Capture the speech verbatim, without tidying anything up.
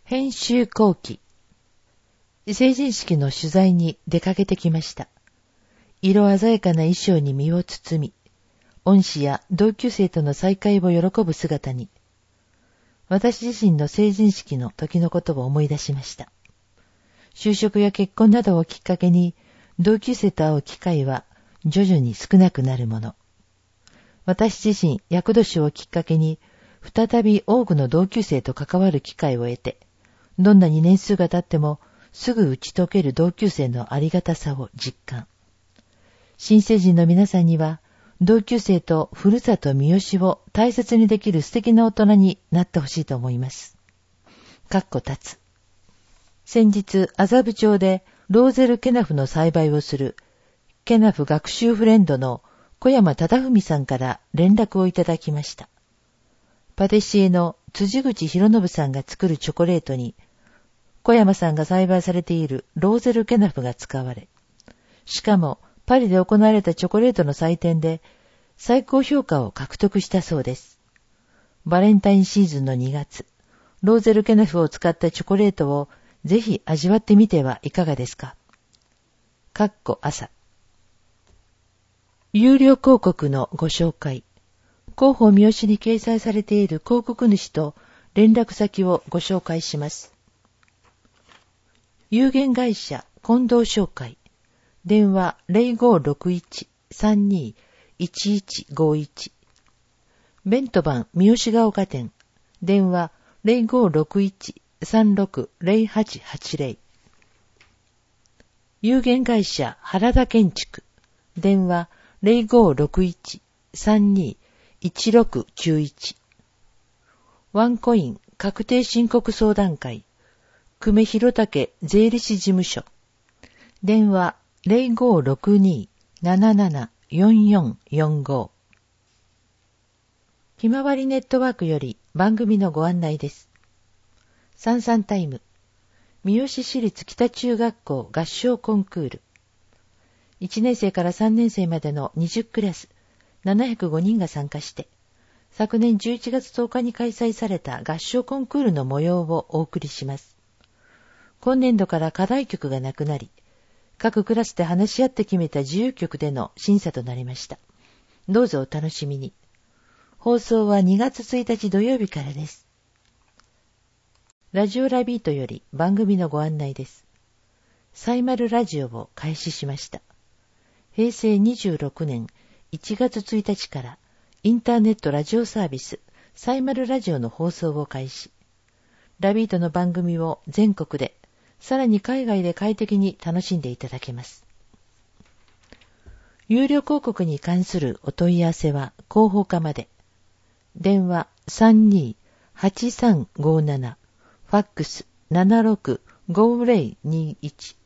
編集後期。成人式の取材に出かけてきました。色鮮やかな衣装に身を包み、恩師や同級生との再会を喜ぶ姿に、私自身の成人式の時のことを思い出しました。就職や結婚などをきっかけに、同級生と会う機会は徐々に少なくなるもの。私自身、厄年をきっかけに、再び多くの同級生と関わる機会を得て、どんなに年数が経っても、すぐ打ち解ける同級生のありがたさを実感。新成人の皆さんには、同級生とふるさと三好を大切にできる素敵な大人になってほしいと思います。かっこ立つ。先日、麻布町でローゼルケナフの栽培をする、ケナフ学習フレンドの小山忠文さんから連絡をいただきました。パティシエの辻口博信さんが作るチョコレートに、小山さんが栽培されているローゼルケナフが使われ、しかもパリで行われたチョコレートの祭典で最高評価を獲得したそうです。バレンタインシーズンのにがつ、ローゼルケナフを使ったチョコレートをぜひ味わってみてはいかがですか。かっこ朝。有料広告のご紹介。広報三好に掲載されている広告主と連絡先をご紹介します。有限会社近藤商会。電話 ゼロごろくいち さんに いちいちごいち。ベントバン三好が丘店。電話 ゼロごろくいち さんろく ゼロはちはちゼロ。有限会社原田建築。電話 ゼロごろくいち さんに いちろくきゅういち。ワンコイン確定申告相談会。久米弘武税理士事務所。電話 ゼロごろくに なななな よんよんよんご。ひまわりネットワークより番組のご案内です。さんさんタイム。三好市立北中学校合唱コンクール。いちねん生からさんねん生までのにじゅうクラス、ななひゃくごにんが参加して、昨年じゅういちがつとおかに開催された合唱コンクールの模様をお送りします。今年度から課題曲がなくなり、各クラスで話し合って決めた自由曲での審査となりました。どうぞお楽しみに。放送はにがつついたち土曜日からです。ラジオラビートより番組のご案内です。サイマルラジオを開始しました。へいせいにじゅうろくねんいちがつついたちからインターネットラジオサービスサイマルラジオの放送を開始。ラビートの番組を全国で、さらに海外で快適に楽しんでいただけます。有料広告に関するお問い合わせは広報課まで。電話 さんにーはちさんごなな、ファックス ななろくごゼロにいち。